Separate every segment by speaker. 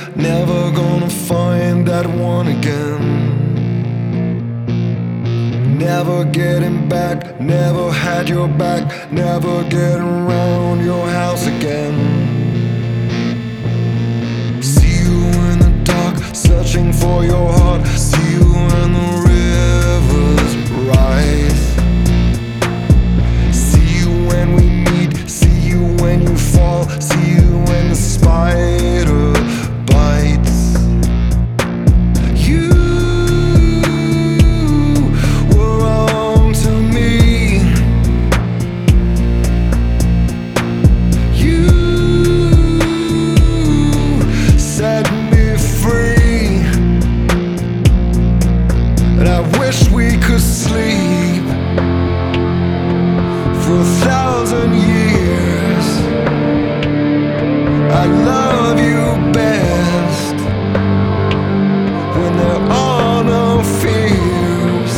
Speaker 1: never gonna find that one again. Never getting back, never had your back, never getting around your house again. See you in the dark, searching for your heart. See you when the rivers rise. See you when we meet, see you when you fall, see you when the spider bites. You were wrong to me. You set me free, and I wish we could sleep for 1,000 years. I love you best when there are no fears.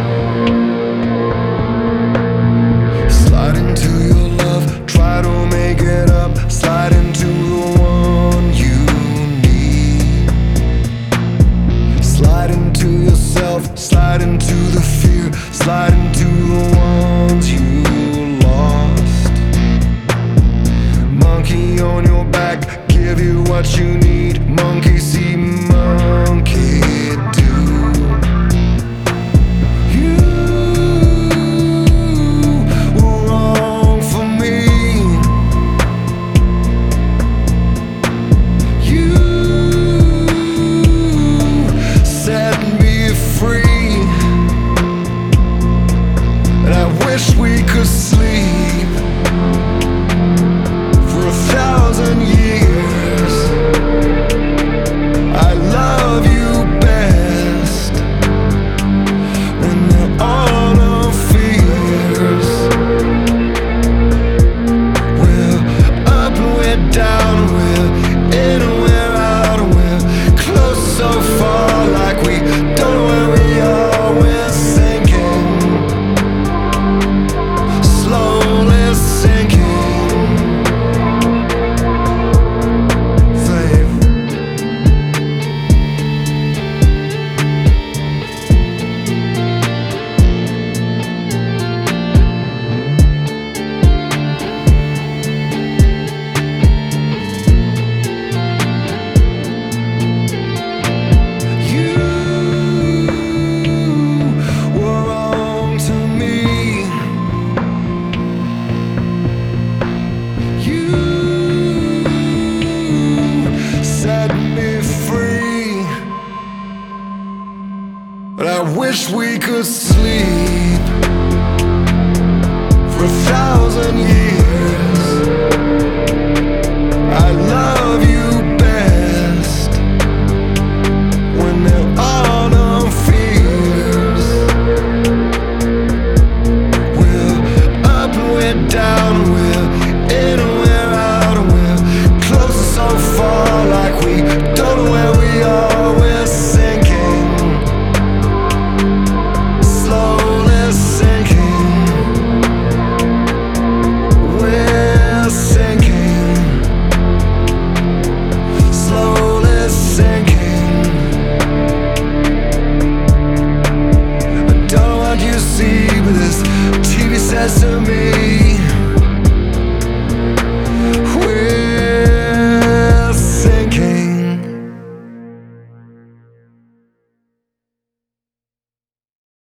Speaker 1: Slide into your love, try to make it up. Slide into the one you need. Slide into yourself, slide into the fear, slide into the ones you lost. Monkey on your back, give you what you need. Monkey see, monkey do. You were wrong for me. You set me free, and I wish we could sleep for 1,000 years. I love you best when there are no fears. We're up and we're down, we're in and we're out, we're close so far, like we don't know where we are. We're sinking, slowly sinking. Slave. You were wrong to me. You set me free, but I wish we could sleep